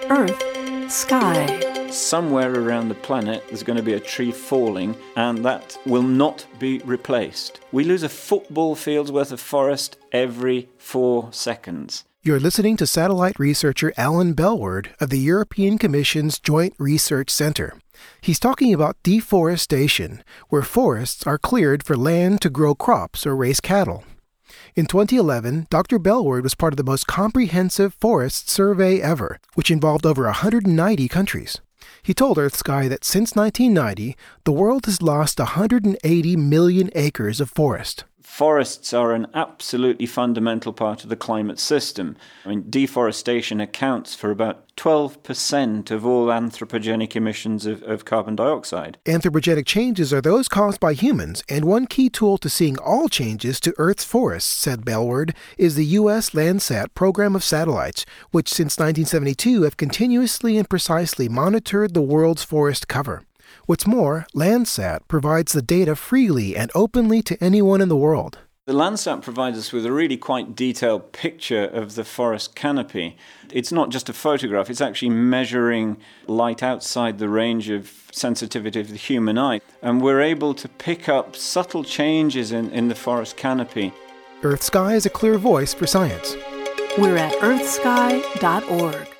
Earth, Sky. Somewhere around the planet there's going to be a tree falling, and that will not be replaced. We lose a football field's worth of forest every 4 seconds. You're listening to satellite researcher Alan Bellward of the European Commission's Joint Research Center. He's talking about deforestation, where forests are cleared for land to grow crops or raise cattle. In 2011, Dr. Bellward was part of the most comprehensive forest survey ever, which involved over 190 countries. He told Earth Sky that since 1990, the world has lost 180 million acres of forest. Forests are an absolutely fundamental part of the climate system. Deforestation accounts for about 12% of all anthropogenic emissions of carbon dioxide. Anthropogenic changes are those caused by humans, and one key tool to seeing all changes to Earth's forests, said Bellward, is the U.S. Landsat program of satellites, which since 1972 have continuously and precisely monitored the world's forest cover. What's more, Landsat provides the data freely and openly to anyone in the world. The Landsat provides us with a really quite detailed picture of the forest canopy. It's not just a photograph, it's actually measuring light outside the range of sensitivity of the human eye. And we're able to pick up subtle changes in the forest canopy. Earth Sky is a clear voice for science. We're at earthsky.org.